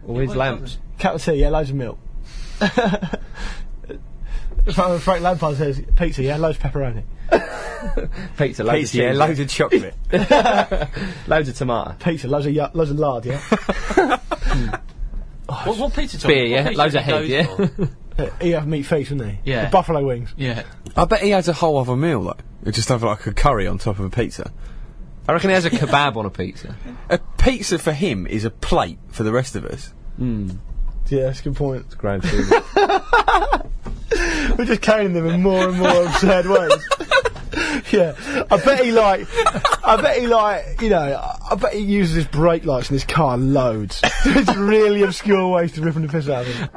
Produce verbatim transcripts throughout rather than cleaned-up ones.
All his lamps. Cup of tea, yeah, loads of milk. Frank Lampard says pizza, yeah, loads of pepperoni. Pizza, loads Pizza, of yeah, loads of chocolate. loads of tomato. Pizza, loads of y- loads of lard, yeah. oh, what, what pizza? Beer, yeah, pizza loads of he head, goes yeah. for? Uh, he have meat feast, wouldn't he? Yeah. The buffalo wings. Yeah. I bet he has a whole other meal, though. He'd just have like a curry on top of a pizza. I reckon he has a kebab on a pizza. A pizza for him is a plate for the rest of us. Mm. Yeah, that's a good point. It's grand food. We're just carrying them in more and more absurd ways. Yeah, I bet he like, I bet he like, you know, I, I bet he uses his brake lights in his car loads. It's really obscure ways to rip the piss out of him.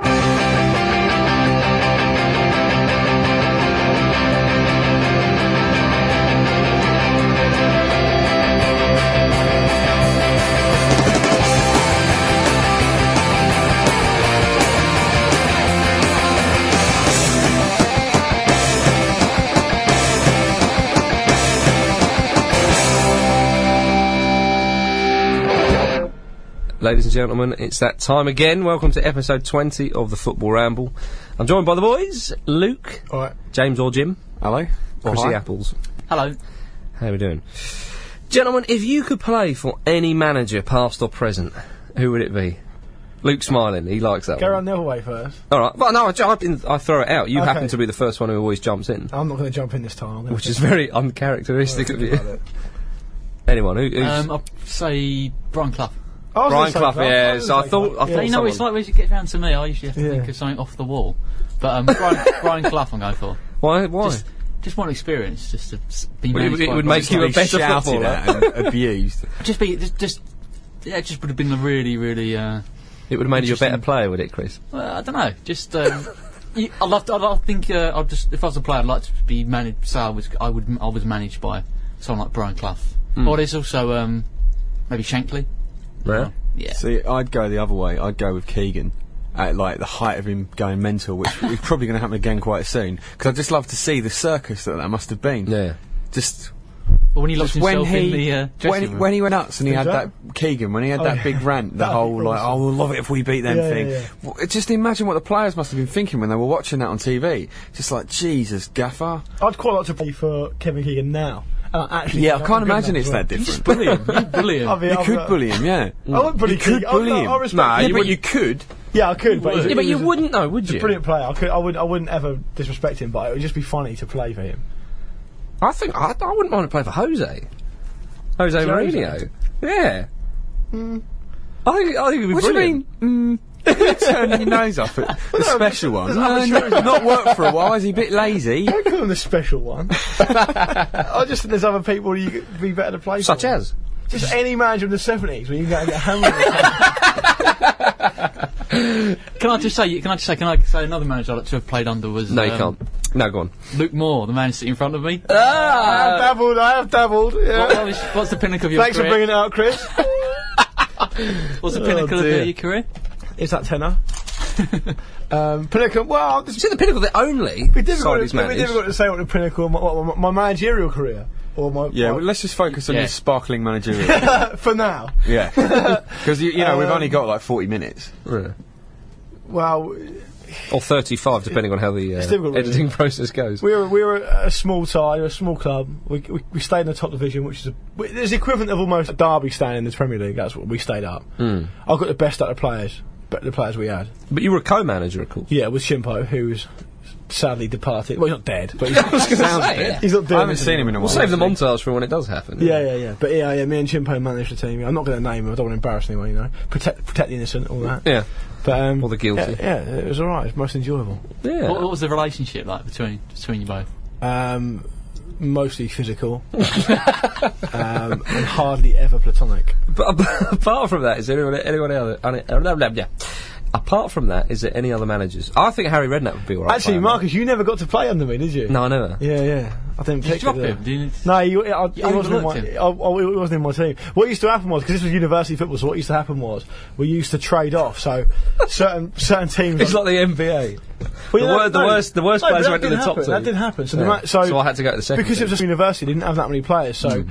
Ladies and gentlemen, it's that time again. Welcome to episode twenty of the Football Ramble. I'm joined by the boys, Luke, All right. James or Jim, Hello? Chrissy hi. Apples. Hello. How are we doing? Gentlemen, if you could play for any manager, past or present, who would it be? Luke smiling, he likes that Go one. around the other way first. Alright, well no, I, I, didn't- I throw it out. You Okay. happen to be the first one who always jumps in, I'm not going to jump in this time. I'm gonna which think- is very uncharacteristic I'm of gonna you. think about it. Anyone, who, who's... Um, I'll say Brian Clough. I was Brian gonna say Clough, Clough. yeah, was so I gonna say thought- Clough. I thought Yeah. You know, it's someone- like when you get round to me, I usually have to Yeah. think of something off the wall. But um, Brian, Brian Clough I'm going for. Why? Why? Just, just want experience, just to s- be Well, it- managed it by would Brian make you Clough. a better Shouted footballer. at and abused. Just be, just, just, yeah, it just would have been a really, really, uh, It would have made you a better Interesting. player, would it, Chris? well, I don't know, just, um, you, I love, I love, think, uh, I'd just, if I was a player, I'd like to be managed, so I was, I would, I was managed by someone like Brian Clough. Mm. Or there's also, um, maybe Shankly. Yeah. Yeah. See, I'd go the other way. I'd go with Keegan. At like the height of him going mental, which is probably going to happen again quite soon. Because I'd just love to see the circus that that must have been. Yeah. Just But when he locked Just when himself in he the, uh, dressing when he, room. when he went nuts and he Who's had that? that Keegan when he had Oh, that yeah. big rant, the That'd be whole like, awesome. oh, we'll love it if we beat them Yeah, thing. yeah, yeah. Well, just imagine what the players must have been thinking when they were watching that on T V. Just like, Jesus, Gaffer. I'd quite like to play for Kevin Keegan now. Uh, actually, Yeah, I think can't I'm good imagine enough it's as well. that You just different. bully him. You bully him. I mean, You I'm, could uh, bully him, yeah. I wouldn't bully You could Keegan. bully I, him. I respect Nah, him. Yeah, but you could. Yeah, I could, but, would. he's- Yeah, but he you was a- wouldn't know, would he's you? a brilliant player. I could, I would, I wouldn't ever disrespect him, but it would just be funny to play for him. I think I, I wouldn't mind to play for Jose. Jose Mourinho. Yeah. I think I think it'd be What do you brilliant. mean? Mm, turning your nose up at the special one. there's No, other no, choices. not worked for a while. Is he a bit lazy? I call him the special one. I just think there's other people you could be better to play Such for. as. Just any manager in the seventies when you can go and get hammered. Can I just say? Can I just say? Can I say another manager I'd like to have played under was? No, you um, can't. No, go on. Luke Moore, the man sitting in front of me. I have dabbled, I have dabbled. Yeah. What, what is, what's the pinnacle of your Thanks for career? bringing it out, Chris. What's the Oh, pinnacle of dear. uh, your career? Is that tenor? um, pinnacle. Well, this Is it the pinnacle the only it'd be side difficult, he's it'd be managed? difficult to say what the pinnacle of my, what, my, my managerial career or my. Yeah, my, well, let's just focus on Yeah. your sparkling managerial. for now. Yeah. Because, you, you know, we've Um, only got like forty minutes. Yeah. Well, Or thirty-five, depending on how the uh, It's difficult, really. editing process goes. we were we were a small side, a small club. We, we we stayed in the top division, which is a, we- there's the equivalent of almost a Derby staying in the Premier League. That's what we stayed up. Mm. I've got the best out of the players, but the players we had. But you were a co-manager, of course. Yeah, with Shimpo, who's sadly departed. Well, he's not dead, but he's, Sounds say, dead. yeah. he's not I doing haven't this seen him anymore. in a We'll while. save the actually. montage for when it does happen. Yeah, yeah, yeah. But yeah, yeah, me and Chimpo managed the team. I'm not going to name him. I don't want to embarrass anyone, you know. Protect, protect the innocent, all that. Yeah. But um, Or the guilty. Yeah, yeah, it was all right. It was most enjoyable. Yeah. What, what was the relationship like between between you both? Um, mostly physical, um, and hardly ever platonic. But apart from that, is there anyone, anyone else? Uh, blah, blah, blah. Apart from that, is there any other managers? I think Harry Redknapp would be alright. Actually, playing Marcus, you never got to play under me, did you? that. No, I never. Yeah, yeah. I didn't Did you pick drop it, uh, him? Did you, No, he, I, he You wasn't in my. overlooked him. I, I, he wasn't in my team. What used to happen was, because this was university football, so what used to happen was we used to trade off. So certain certain teams. It's like the N B A. Well, the you know, wor- the no, worst- the worst no, but players that went to did the top happen, two. That did happen. So, Yeah. the ma- so, So I had to go to the second because it team. was just university, didn't have that many players. So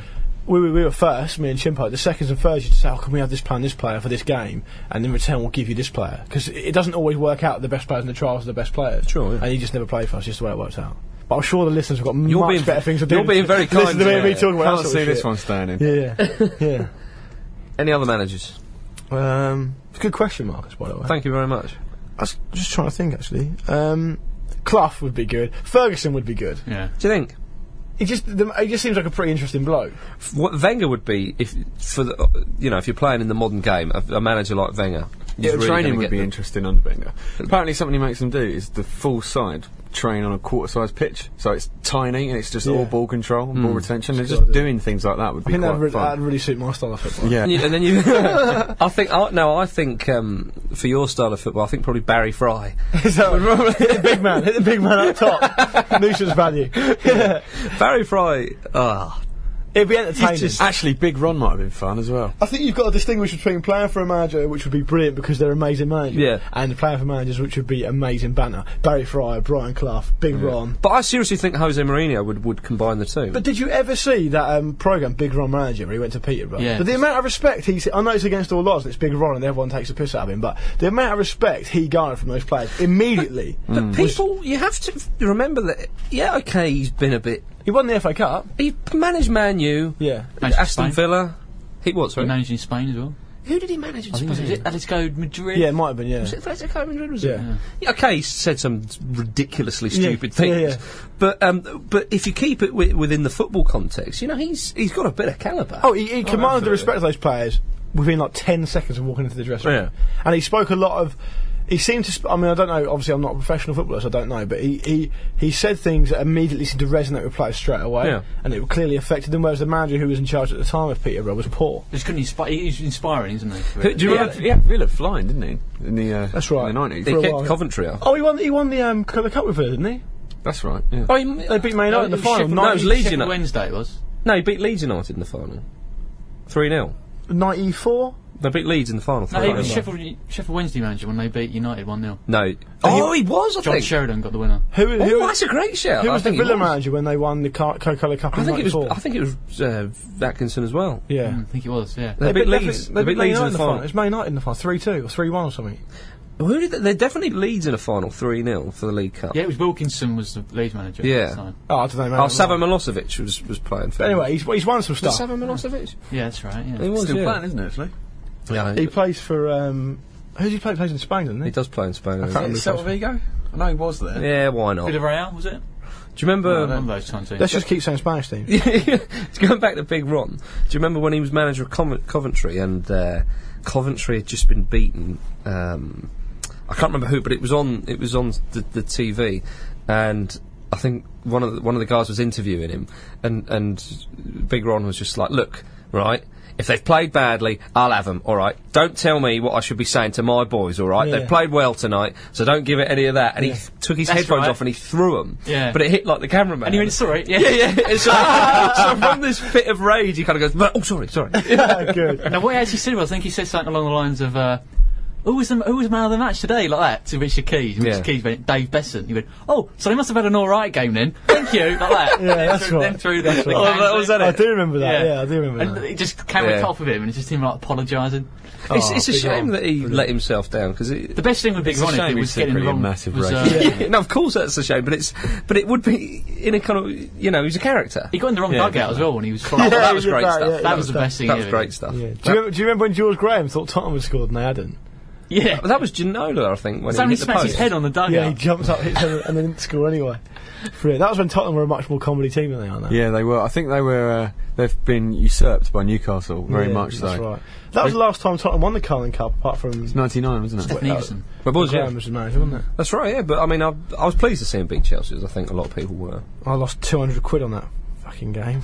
we, we, we were first, me and Chimpo. The seconds and thirds, you just say, "Oh, can we have this player and this player for this game?" And in return, we'll give you this player because it doesn't always work out. The best players in the trials are the best players. Sure, yeah. And he just never played for us. Just the way it works out. But I'm sure the listeners have got You're much being- better things to do. you're being very kind Listen to me, to and me me. talking about Can't that sort see of this shit. one staying in. Yeah, yeah. Any other managers? yeah. Um, it's a good question, Marcus. By the way, Thank you very much. I was just trying to think actually. Um, Clough would be good. Ferguson would be good. Yeah. Do you think? He just the, he just seems like a pretty interesting bloke. F- What Wenger would be if for the, uh, you know if you're playing in the modern game, a, a manager like Wenger. Yeah, he's really training gonna would get be them. interesting under Wenger. Apparently, something he makes them do is the full side train on a quarter-sized pitch, so it's tiny and it's just Yeah. all ball control and ball retention. And Good just idea. doing things like that would I be think quite that'd, re- fun. that'd really suit my style of football. Yeah, And, you, and then you, I think, I, no, I think um, for your style of football, I think probably Barry Fry. Is that right? Hit the big man, hit the big man up top. Nuisance value. Yeah. Barry Fry, ah, It'd be entertaining. just- actually, Big Ron might have been fun as well. I think you've got to distinguish between playing for a manager, which would be brilliant because they're amazing managers, Yeah. and playing for managers, which would be amazing banter. Barry Fry, Brian Clough, Big Ron. but I seriously think Jose Mourinho would, would combine the two. But did you ever see that um, program, Big Ron Manager, where he went to Peterborough? Yeah. But the amount of respect he's, I know it's against all odds and it's Big Ron and everyone takes a piss out of him, but the amount of respect he garnered from those players immediately. But people, you have to f- remember that. Yeah, okay, he's been a bit. He won the F A Cup. He managed Man U, Yeah. Managed Aston Spain. Villa. He what? He Sorry. managed in Spain as well. Who did he manage in I think it Spain? was, was it Atletico Madrid. Yeah, it might have been, yeah. Was it Atletico Madrid? Was Yeah. it? Yeah. Okay, he said some ridiculously Yeah, stupid yeah, things, yeah. but um, but if you keep it wi- within the football context, you know, he's he's got a bit of calibre. Oh, he, he commanded the absolutely. respect of those players within like ten seconds of walking into the dressing room. Yeah. And he spoke a lot of. He seemed to. Sp- I mean, I don't know. Obviously, I'm not a professional footballer, so I don't know. But he, he, he said things that immediately seemed to resonate with players straight away, Yeah. and it clearly affected them. Whereas the manager who was in charge at the time of Peterborough was poor. Just couldn't inspire. He's inspiring, isn't he? Who- do you He remember? had, he had Villa flying, didn't he? In the uh, That's right. In the nineties. He for a kicked while. Coventry out. Oh, he won. He won the um, the cup with Villa, didn't he? That's right. Yeah. Oh, he, They beat Man United in the final. Sheffield, no, it was ninety- Leeds Sheffield United. Wednesday it was. No, he beat Leeds United in the final, three nil. ninety-four. They beat Leeds in the final. No, three he nil. was Sheffield, Sheffield Wednesday manager when they beat United one nil. No. Oh, he was. I John think. Sheridan got the winner. Who? Who? Oh, was- that's a great shout. who I was the think he Villa was. manager when they won the Car- Coca-Cola Cup in I think it was. ninety-four? I think it was uh, Atkinson as well. Yeah. Mm, I think it was, yeah. They, beat definitely- Leeds. They They beat beat Man Leeds in United the final. It was Man United in the final, three two or three one or something. Who did they? They're definitely Leeds in a final, three nil for the League Cup. Yeah, it was Wilkinson was the Leeds manager. Yeah. At the time. Oh, I don't know. Man. Oh, Savo Milosevic was was playing for. But anyway, he's, he's won some was stuff. Savo Milosevic? Yeah, that's right. Yeah. He was. Still yeah. playing, isn't it? Actually. Yeah, He plays for um, who does he play? He plays in Spain, doesn't he? he does play in Spain. can't doesn't remember. he? Celta Vigo. I know he was there. Yeah, why not? Do Villarreal was it? you remember? One of those times. Let's just keep saying Spanish team. Going back to Big Ron, do you remember when he was manager of Covent- Coventry and uh, Coventry had just been beaten? Um, I can't remember who, but it was on. It was on the, the T V, and I think one of the, one of the guys was interviewing him, and and Big Ron was just like, "Look, right." If they've played badly, I'll have them, alright? Don't tell me what I should be saying to my boys, alright? Yeah. They've played well tonight, so don't give it any of that. And Yeah. he took his That's headphones right. off and he threw them. Yeah. But it hit like the cameraman. And he went, sorry, yeah. Yeah, yeah. And so, so from this fit of rage, he kind of goes, "Oh, sorry, sorry." Good. Now, what he actually said was, I think he said something along the lines of, uh, who was the who was man of the match today, like that, to Richard Keys. And Yeah. Richard Keys went, Dave Besson. He went, oh, so they must have had an alright game then. Thank you, like that. Yeah, Then that's threw- right. Then through the, That's the right. Oh, that was that I it? do remember that. Yeah. Yeah, I do remember And that. it just came Yeah. on top of him, and it's just him like apologising. It's, Oh, it's a Big shame Ron. that he let himself down because The best thing with Big It's a Ron shame it was he's getting the secretly a wrong. massive was, uh, racist. no, of course that's a shame, but it's but it would be in a kind of you know he's a character. He got in the wrong Yeah, dugout as well when he was flying. Yeah, that Yeah, was yeah, great that- stuff. yeah, That was the best thing That was ever. great stuff. Yeah. Do, you remember, do you remember when George Graham thought Tottenham had scored and they hadn't? Yeah. That was Ginola, I think, when So he he hit the smacked his post. head on the dugout. Yeah, he jumped up, hit something, and then didn't score anyway. Brilliant. That was when Tottenham were a much more comedy team than they are now. Yeah, they were. I think they were. Uh, they've been usurped by Newcastle, very Yeah, much so. That's right. That was the last time Tottenham won the Carling Cup, apart from It's ninety-nine, wasn't it? Stephen Eagleson. But was, yeah. Graham was the manager, wasn't it? That's right, yeah. But I mean, I, I was pleased to see him beat Chelsea, as I think a lot of people were. I lost two hundred quid on that fucking game.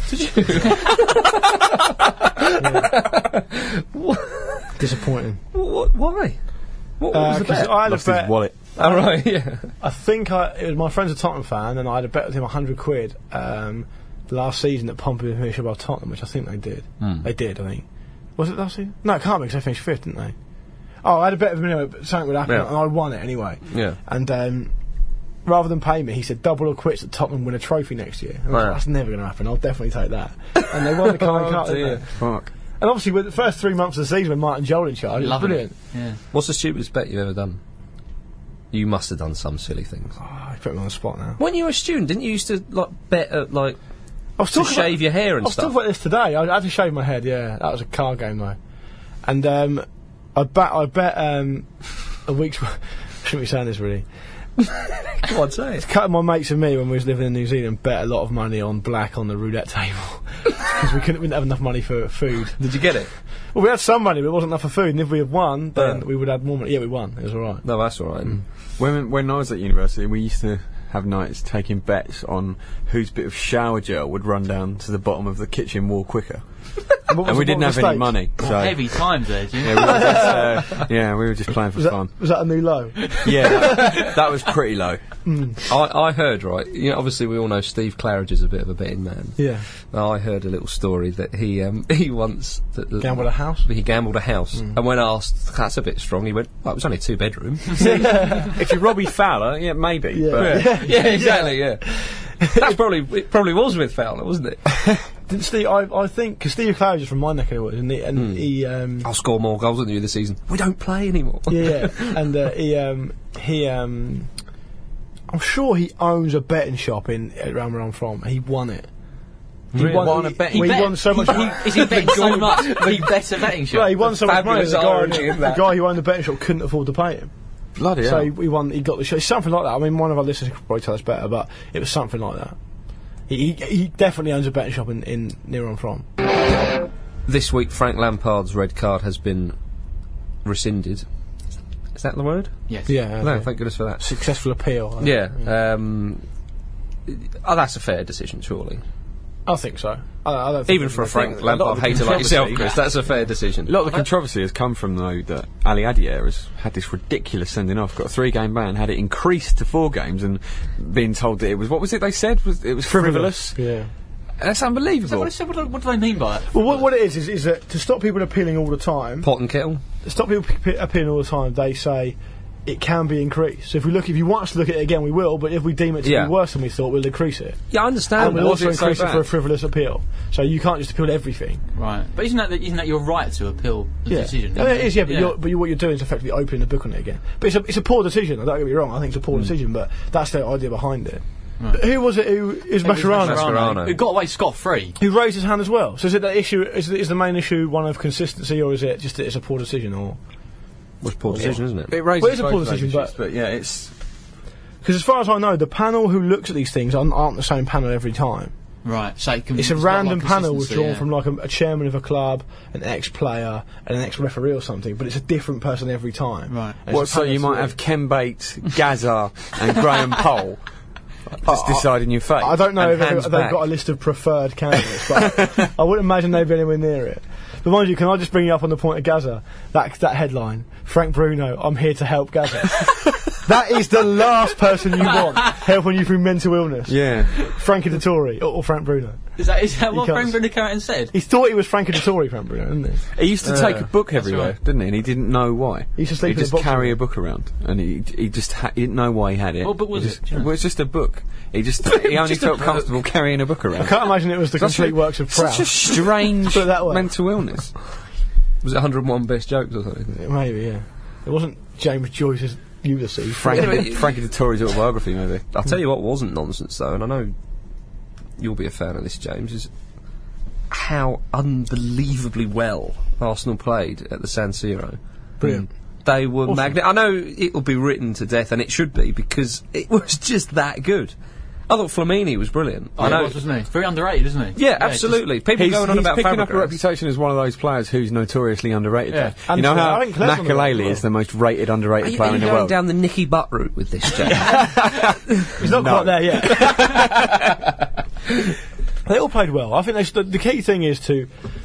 Yeah. Disappointing. What? Why? What, what was the Because bet? I had Lost a his bet. wallet. Oh, right, yeah. I think I, it was my friend's a Tottenham fan, and I had a bet with him a hundred quid um, last season that Pompey would finish above Tottenham, which I think they did. Hmm. They did, I think. Was it last season? No, it can't be because they finished fifth, didn't they? Oh, I had a bet with him anyway, but something would happen, Yeah. and I won it anyway. Yeah. And um, rather than pay me, he said double or quits that Tottenham win a trophy next year. And I was Wow. like, that's never going to happen. I'll definitely take that. And they won the Carling Oh, Cup, didn't dear. they? Fuck. And obviously, with the first three months of the season, with Martin Joel in charge, it was Loving brilliant. it. Yeah. What's the stupidest bet you've ever done? You must have done some silly things. Oh, you put me on the spot now. When you were a student, didn't you used to like bet at like I was to talking shave about, your hair I and was talking stuff? about this today. I had to shave my head. Yeah, that was a card game though. And um, I bet, I bet um, a week's. Shouldn't be saying this really. Come on, say it. A couple of my mates and me, when we was living in New Zealand, bet a lot of money on black on the roulette table because we couldn't, we didn't have enough money for food. Did you get it? Well, we had some money, but it wasn't enough for food. And if we had won, then Yeah. we would have more money. Yeah, we won. It was all right. No, that's all right. When when I was at university, we used to have nights taking bets on whose bit of shower gel would run down to the bottom of the kitchen wall quicker. And, what was And we the- didn't what have was the any stake? money, so Heavy times there, Jim. yeah, we were just, uh, yeah, we were just playing for Was that, fun. was that a new low? Yeah, that, that was pretty low. I, I heard, right, you know, obviously we all know Steve Claridge is a bit of a betting man. Yeah. I heard a little story that he um, he once th- th- Gambled a house? He gambled a house, and when asked, that's a bit strong, he went, well, it was only two bedroom. If you're Robbie Fowler, yeah, maybe. Yeah. But Yeah. yeah, exactly, yeah. That's probably, it probably was with Fowler, wasn't it? Didn't Steve, I, I think, because Steve Claridge is from my neck of the woods, and he, and he um, I'll score more goals than you this season. We don't play anymore. yeah, yeah, and uh, he, um, he, um, I'm sure he owns a betting shop in around where I'm from. He won it. He Really? Won a betting- Well, he bet- won so much. He, is he betting so much? He bets a betting shop. Yeah, he won so much money. fabulous The guy, irony in the that. guy who owned the betting shop couldn't afford to pay him. bloody So hell. he, he won. He got the show. It's something like that. I mean, one of our listeners could probably tell us better, but it was something like that. He, he, he definitely owns a betting shop in, in near where I'm from. This week, Frank Lampard's red card has been rescinded. Is that the word? Yes. Yeah. No, okay. thank goodness for that. Successful appeal. I Yeah. think. Um, oh, that's a fair decision, surely. I think so. I, I don't think Even for a Frank think a lot Lampard of the hater like yourself, controversy- Chris, that's a fair decision. A lot of the controversy has come from, though, that Ali Adier has had this ridiculous sending off, got a three-game ban, had it increased to four games, and being told that it was, what was it they said? Was It was frivolous? Yeah. That's Is that unbelievable. what, is, what, do, what do they mean by it? Well, what, what it is is, is that to stop people appealing all the time, Pot and kettle. to stop people p- appealing all the time, they say it can be increased. So if we look, if you want us to look at it again, we will. But if we deem it to Yeah. be worse than we thought, we'll increase it. Yeah, I understand. And we'll that. also it so increase it bad? for a frivolous appeal. So you can't just appeal everything. Right. But isn't that, the, isn't that your right to appeal the Yeah, decision? yeah, it is. Yeah, but, You're, but you, what you're doing is effectively opening the book on it again. But it's a it's a poor decision. I don't get me wrong. I think it's a poor decision, but that's the idea behind it. Right. Who was it? Who is It was Mascherano? Mascherano. Who got away scot-free. Who raised his hand as well? So is it the issue? Is, is the main issue one of consistency, or is it just that it's a poor decision? Or was a poor decision, isn't it? It raises Well, it's a both poor those decision, issues, but- yeah, it's because as far as I know, the panel who looks at these things aren't, aren't the same panel every time. Right. So it can, It's a got random like panel consistency, withdrawn yeah. from like a, a chairman of a club, an ex-player, and an ex-referee or something. But it's a different person every time. Right. And it's what, a so panel you might to- have Ken Bates, Gaza, and Graham Pole just deciding your fate. I don't know And if hands they've back. got a list of preferred candidates, but I wouldn't imagine they'd be anywhere near it. But mind you, can I just bring you up on the point of Gaza? That that headline, Frank Bruno, I'm here to help Gaza. That is the last person you want helping you through mental illness. Yeah. Frankie Dettori or, or Frank Bruno. Is that, is that You what can't Frank s- Bruno Carrington said? He thought he was Frankie Dettori, Frank Bruno, didn't he? He used to take a book everywhere, right. didn't he? And he didn't know why. He used to sleep He'd in a just box carry with a book around, and he he just ha- he didn't know why he had it. What book was He it? just- Do you know? Well, it's just a book. He just he only Just a felt book. comfortable carrying a book I around. can't imagine it was the Such complete a- works of Such a Proust. strange Put it that way. mental illness. Was it one hundred and one best jokes or something? Maybe, yeah. It wasn't James Joyce's Ulysses. Frank, Anyway, Frankie Dettori's autobiography, maybe. I'll tell you what wasn't nonsense though, and I know you'll be a fan of this, James, is how unbelievably well Arsenal played at the San Siro. Brilliant. They were Awesome. magnificent. I know it'll be written to death, and it should be, because it was just that good. I thought Flamini was brilliant. Oh, I know. he was, wasn't he? Very underrated, isn't he? Yeah, it's absolutely. People He's, going on he's about picking up a Fabregas. reputation as one of those players who's notoriously underrated. Yeah. though. And You know Claire- how I think Claire's underrated Makelele as well. is the most rated, Are underrated you, player are you in the going world? down the Nicky Butt route with this, James? He's not No. quite there yet. They all played well. I think they st- the key thing is to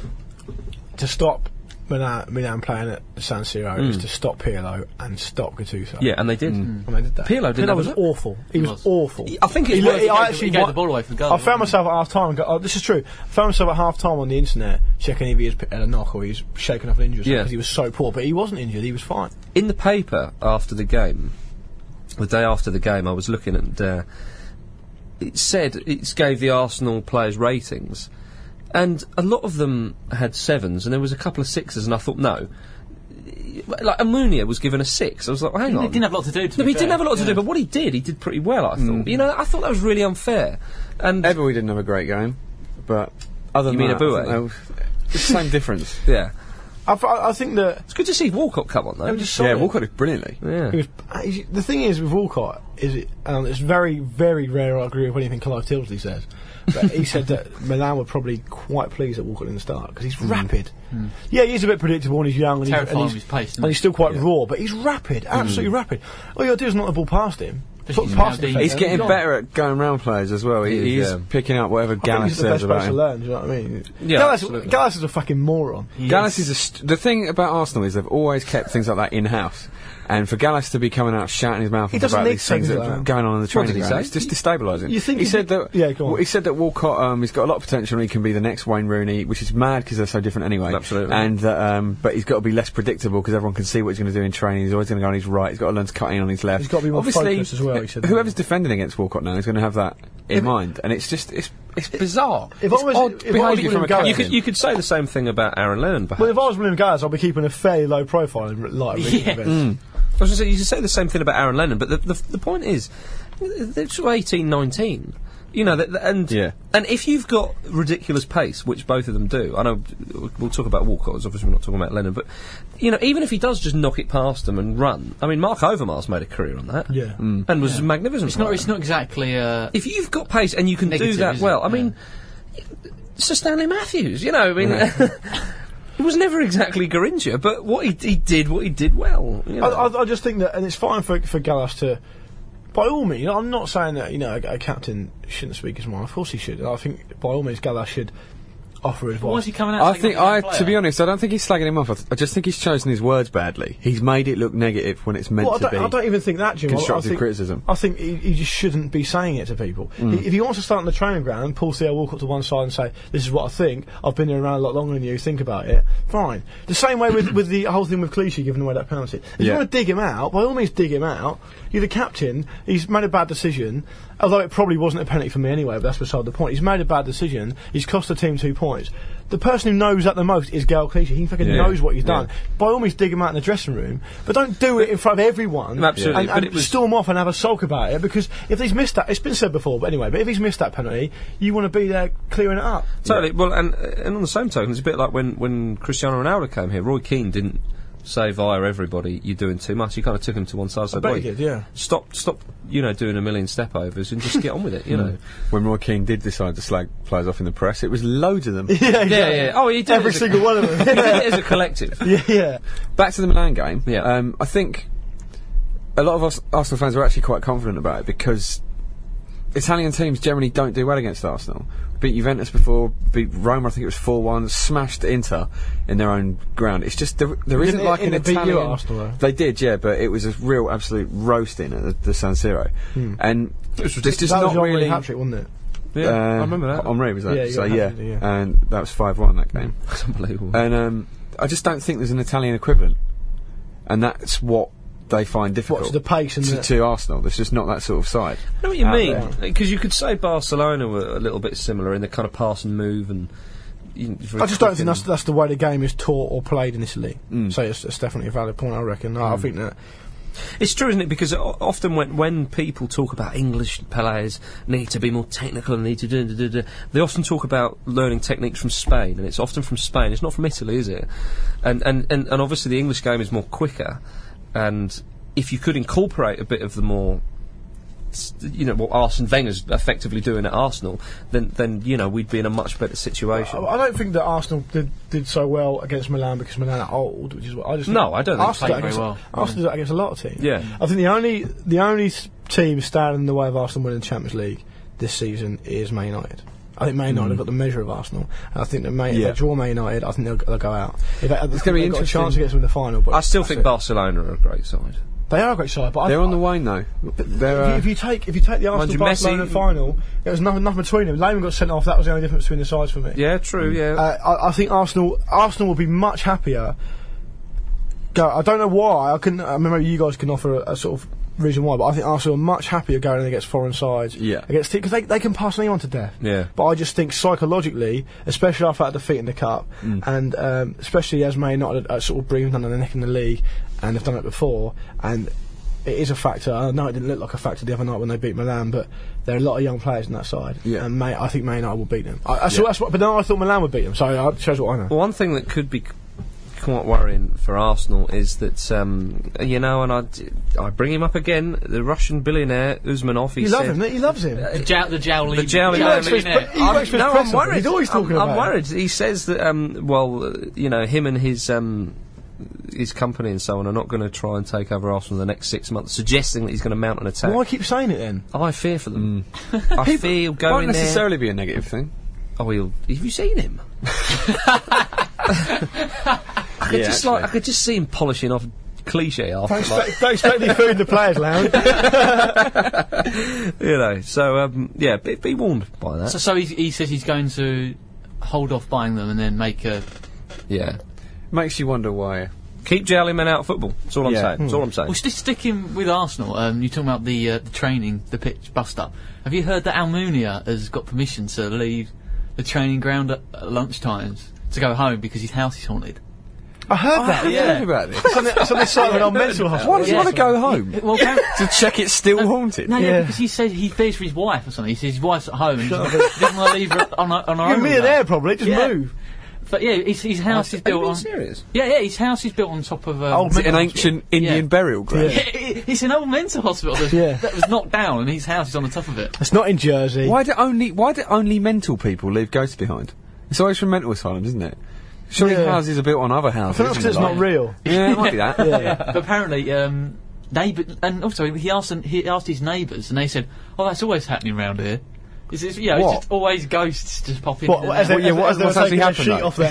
to stop Milan, Milan playing at San Siro is to stop Pirlo and stop Gattuso. Yeah, and they did. And they did that. Pirlo didn't have was a look. awful. He was was. awful. I think it's He worth- looked- he I gave, actually he gave wa- the ball away for the goal. I found myself at half time. And go, oh, this is true. I found myself at half time on the internet checking if he had a knock or he was shaken up an injury Yeah. because he was so poor. But he wasn't injured. He was fine. In the paper after the game, the day after the game, I was looking at. Uh, it said it gave the Arsenal players ratings, and a lot of them had sevens, and there was a couple of sixes, and I thought no. Like Amunia was given a six. I was like, well, hang He on. didn't have a lot to do. To No, be he didn't fair. have a lot to Yeah. do, but what he did, he did pretty well. I thought. You know, I thought that was really unfair. And Eboué didn't have a great game, but other You than mean that, I Eboué? think they were- it's the same difference. yeah, I, th- I think that it's good to see Walcott come on though. they were just Yeah, solid. Walcott did brilliantly. yeah. He was, uh, he's- the thing is with Walcott is it, um, it's very, very rare I agree with anything Clive Tilsley says. But he said that Milan were probably quite pleased at Walcott in the start because he's rapid. Yeah, he's a bit predictable and he's young and he's, Terrifying and with he's, his pace, isn't and he? he's still quite Yeah. raw. But he's rapid, absolutely rapid. All you got to do is knock the ball past him. Just Put he's past the now defender, He's and getting gone. better at going round players as well. He, He is, he is yeah. picking up whatever I think Gallas he's the says best about place to him. learn. Do you know what I mean? Yeah, Gallas, absolutely. Gallas is a fucking moron. He Gallas is. is a st- the thing about Arsenal is they've always kept things like that in house, and for Gallas to be coming out shouting his mouth He off doesn't about need these things things that like are that. going on in the training did he ground, say? it's just destabilising. You think he he said did- that? yeah, go on. Well, he said that Walcott um, he's got a lot of potential and he can be the next Wayne Rooney, which is mad because they're so different anyway. Absolutely. And that, um, but he's got to be less predictable because everyone can see what he's going to do in training. He's always going to go on his right. He's got to learn to cut in on his left. He's got to be more Obviously, focused as well, he said. whoever's defending against Walcott now is going to have that in If- mind, and it's just it's it's bizarre. If it's I was- odd if I was behaviour William from a Gallas- You captain. could you could say the same thing about Aaron Lennon, perhaps. Well, if I was William Gallas, I'd be keeping a fairly low profile in light of recent Yeah. events. I was going to say, you could say the same thing about Aaron Lennon, but the the, the point is, they're sort of eighteen, nineteen. You know, that, that- and Yeah. and if you've got ridiculous pace, which both of them do, I know we'll talk about Walcott, obviously we're not talking about Lennon, but you know, even if he does just knock it past them and run, I mean, Mark Overmars made a career on that, Yeah. and was magnificent. It's for not. that. It's not exactly. Uh, If you've got pace and you can do Negative, that is well, it? I mean, Sir Stanley Matthews, you know, I mean. It was never exactly Garincha, but what he, he did, what he did well. You know. I, I, I just think that, and it's fine for for Gallas to, by all means, you know, I'm not saying that you know a, a captain shouldn't speak his mind. Of course he should. I think by all means Gallas should offer advice. why is he coming out? I saying think he's a I, player? to be honest, I don't think he's slagging him off. I, th- I just think he's chosen his words badly. He's made it look negative when it's meant Well, I to don't, be I don't even think that, Jim. I- I constructive think, criticism. I think he, he just shouldn't be saying it to people. Mm. He, if he wants to start on the training ground, pull Theo Walcott to one side and say, "This is what I think. I've been here around a lot longer than you. Think about it." Fine. The same way with, with the whole thing with Clichy giving away that penalty. If you Yeah. want to dig him out, by all means, dig him out. You're the captain. He's made a bad decision. Although it probably wasn't a penalty for me anyway, but that's beside the point. He's made a bad decision. He's cost the team two points. The person who knows that the most is Gael Clichy. He fucking Yeah. knows what he's done. Yeah. By all means, dig him out in the dressing room, but don't do it in front of everyone. Absolutely, And, but and it was- storm off and have a sulk about it, because if he's missed that, it's been said before, but anyway, but if he's missed that penalty, you want to be there clearing it up. Totally. Well, and and on the same token, it's a bit like when when Cristiano Ronaldo came here. Roy Keane didn't say via everybody, "You're doing too much." He kind of took him to one side and I said, bet "Boy, he did, yeah. stop, stop, you know, doing a million step overs and just get on with it." You know. When Roy Keane did decide to slag players off in the press, it was loads of them. Yeah, exactly. Yeah, yeah. Oh, he did Every it as a- single one of them. He did it as a collective. yeah, yeah. Back to the Milan game. Yeah. Um, I think a lot of us Arsenal fans are actually quite confident about it because Italian teams generally don't do well against Arsenal. Beat Juventus before, beat Roma, I think it was four one, smashed Inter in their own ground. It's just, there, there isn't Didn't like it- an Inter beat you at Italian... Arsenal, though? They did, yeah, but it was a real absolute roasting at the, the San Siro. And it's just Hmm. that was not your really... hat trick, wasn't it? Yeah, uh, I remember that. Henri was that? Yeah, you so got yeah, hat trick, yeah. and that was five one that game. It's unbelievable. And um, I just don't think there's an Italian equivalent, and that's what they find difficult. What's the pace and to, the... to Arsenal? There's just not that sort of side. I know what you out mean, there. because you could say Barcelona were a little bit similar in the kind of pass and move, and you, I just don't think that's that's the way the game is taught or played in this league. Mm. So it's, it's definitely a valid point, I reckon. No, I think that It's true, isn't it? Because o- often when when people talk about English players need to be more technical and need to do, do, do, do, they often talk about learning techniques from Spain, and it's often from Spain. It's not from Italy, is it? And and and, and obviously the English game is more quicker, and if you could incorporate a bit of the more, s- you know, what Arsene Wenger's effectively doing at Arsenal, then then you know we'd be in a much better situation. I, I don't think that Arsenal did, did so well against Milan because Milan are old, which is what I just No, I don't think Arsenal played did very against, well. Arsenal did that against a lot of teams. Yeah. I think the only the only s- team standing in the way of Arsenal winning the Champions League this season is Man United. I think Man United have got the measure of Arsenal, and I think that Man, if Yeah. they draw Man United, I think they'll, they'll go out. If they, It's gonna be they've got a interesting. chance against them in the final. But I still that's think it. Barcelona are a great side. They are a great side, but They're I, on the wane though. They're, If you, uh, if you take if you take the Mind Arsenal you, Barcelona Messi- final, there was nothing, nothing between them. Lehmann got sent off. That was the only difference between the sides for me. Yeah, true. Yeah. Uh, I, I think Arsenal Arsenal will be much happier go. I don't know why. I can. I remember you guys can offer a, a sort of reason why, but I think Arsenal are much happier going in against foreign sides. Yeah. Against because they they can pass anyone to death. Yeah. But I just think psychologically, especially after that defeat in the cup, Mm. and um, especially as Man United are sort of breathing down their neck in the league, and they've done it before, and it is a factor. I know it didn't look like a factor the other night when they beat Milan, but there are a lot of young players on that side. Yeah. And May, I think Man United will beat them. I, I, so Yeah. that's what, but then I thought Milan would beat them. So that shows what I know. Well, one thing that could be c- quite worrying for Arsenal is that, um, you know, and I, d- I bring him up again, the Russian billionaire Uzmanov. He You love said, him. He loves him. The jow, the jowling, The jowling He man. works for his, millionaire. he works for his no, press I'm worried. He's always talking I'm, about I'm it. worried. He says that, um, well, uh, you know, him and his um, his company and so on are not going to try and take over Arsenal in the next six months, suggesting that he's going to mount an attack. Why keep saying it then? I fear for them. I fear Won't going there. necessarily be a negative thing. Oh, he'll, have you seen him? I could Yeah, just like I actually. could just see him polishing off cliche after, Don't like, expect, don't expect any food in the players' lounge. you know. So um, yeah, be, be warned by that. So, so he, he says he's going to hold off buying them and then make a. Yeah, Makes you wonder why. keep jowling men out of football. That's all I'm Yeah. saying. That's all I'm saying. Well, st- sticking with Arsenal, um, you're talking about the uh, the training, the pitch bust up. Have you heard that Almunia has got permission to leave the training ground at, at lunchtimes to go home because his house is haunted? I heard that. I yeah. heard about this. It's on the, it's on the side of an old mental hospital. Why does he Yeah. want to go home? Well, apparently- To check it's still haunted? no, yeah. Yeah. because he says he fears for his wife or something. He says his wife's at home and he doesn't want to leave her on her, on her You're a own. millionaire, probably. Just Yeah. move. But yeah, his, his house is Are you built being on. serious? Yeah, yeah, his house is built on top of. Um, Old Is it an mental ancient Indian Yeah. burial ground? Yeah. it's an old mental hospital that, Yeah. that was knocked down, and his house is on the top of it. It's not in Jersey. Why do only Why do only mental people leave ghosts behind? It's always from mental asylums, isn't it? Surely Yeah. houses are built on other I houses. think that's because isn't it's it? not real. Yeah, it might be that. Yeah. But apparently, um, neighbour, and also he asked he asked his neighbours, and they said, "Oh, that's always happening round here." It's, it's, you know, What? it's just always ghosts just pop in. What, as they, Well, yeah, as, what- as they were what's actually taking a happened, sheet though? off their